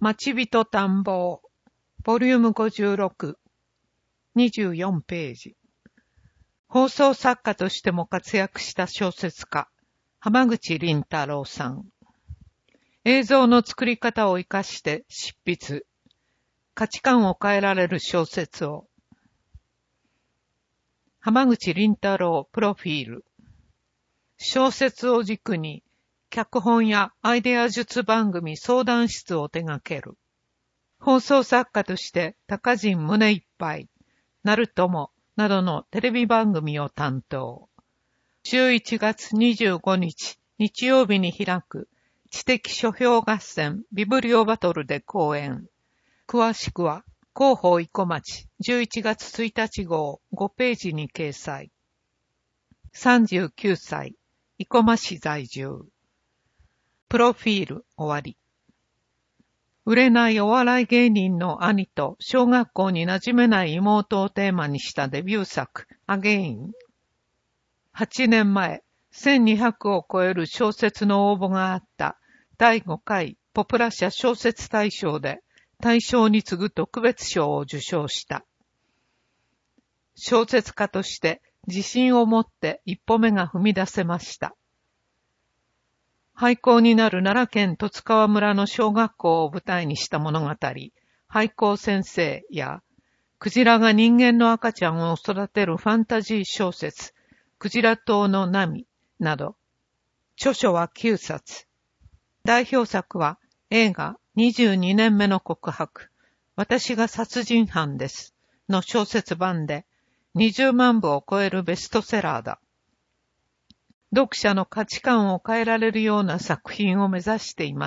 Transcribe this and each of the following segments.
町人探訪、ボリューム56、24ページ。放送作家としても活躍した小説家、浜口倫太郎さん。映像の作り方を活かして執筆。価値観を変えられる小説を。浜口倫太郎プロフィール。小説を軸に、脚本やアイデア術番組相談室を手掛ける。放送作家として高人胸いっぱい、なるともなどのテレビ番組を担当。11月25日日曜日に開く知的書評合戦ビブリオバトルで講演。詳しくは広報生駒町11月1日号5ページに掲載。39歳、生駒市在住。プロフィール終わり。売れないお笑い芸人の兄と小学校に馴染めない妹をテーマにしたデビュー作、アゲイン。8年前、1200を超える小説の応募があった第5回ポプラ社小説大賞で大賞に次ぐ特別賞を受賞した。小説家として自信を持って一歩目が踏み出せました。廃校になる奈良県十津川村の小学校を舞台にした物語、廃校先生や、クジラが人間の赤ちゃんを育てるファンタジー小説、クジラ島の波など、著書は9冊。代表作は映画22年目の告白、私が殺人犯ですの小説版で20万部を超えるベストセラーだ。読者の価値観を変えられるような作品を目指しています。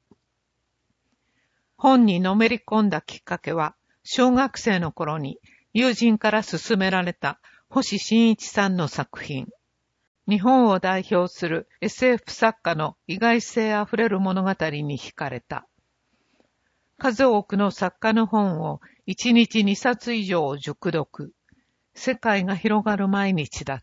本にのめり込んだきっかけは、小学生の頃に友人から勧められた星新一さんの作品。日本を代表する SF 作家の意外性あふれる物語に惹かれた。数多くの作家の本を1日2冊以上熟読。世界が広がる毎日だった。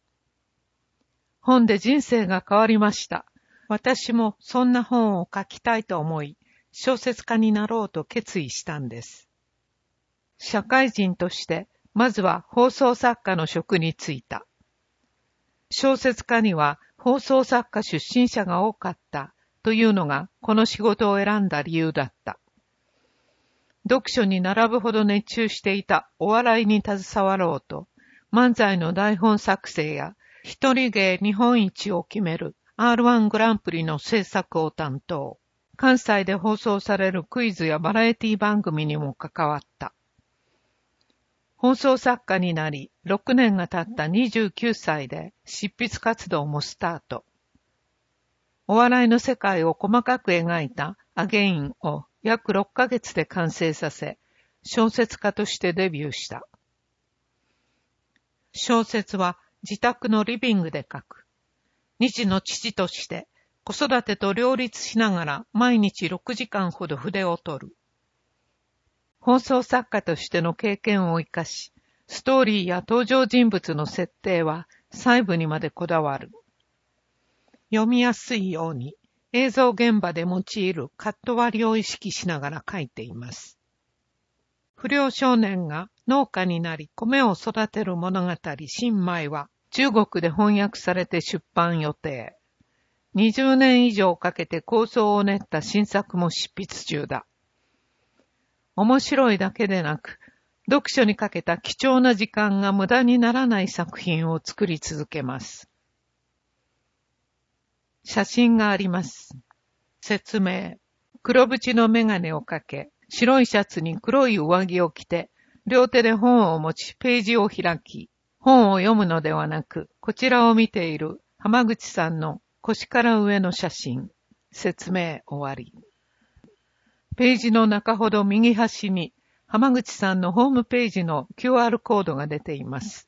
本で人生が変わりました。私もそんな本を書きたいと思い、小説家になろうと決意したんです。社会人として、まずは放送作家の職に就いた。小説家には放送作家出身者が多かったというのがこの仕事を選んだ理由だった。読書に並ぶほど熱中していたお笑いに携わろうと、漫才の台本作成や一人芸日本一を決める R1 グランプリの制作を担当。関西で放送されるクイズやバラエティ番組にも関わった。放送作家になり、6年が経った29歳で執筆活動もスタート。お笑いの世界を細かく描いたアゲインを約6ヶ月で完成させ、小説家としてデビューした。小説は自宅のリビングで書く。2児の父として子育てと両立しながら毎日6時間ほど筆を取る。放送作家としての経験を生かし、ストーリーや登場人物の設定は細部にまでこだわる。読みやすいように映像現場で用いるカット割りを意識しながら書いています。不良少年が農家になり米を育てる物語新米は中国で翻訳されて出版予定。20年以上かけて構想を練った新作も執筆中だ。面白いだけでなく、読書にかけた貴重な時間が無駄にならない作品を作り続けます。写真があります。説明。黒縁のメガネをかけ、白いシャツに黒い上着を着て、両手で本を持ちページを開き、本を読むのではなく、こちらを見ている浜口さんの腰から上の写真。説明終わり。ページの中ほど右端に浜口さんのホームページの QR コードが出ています。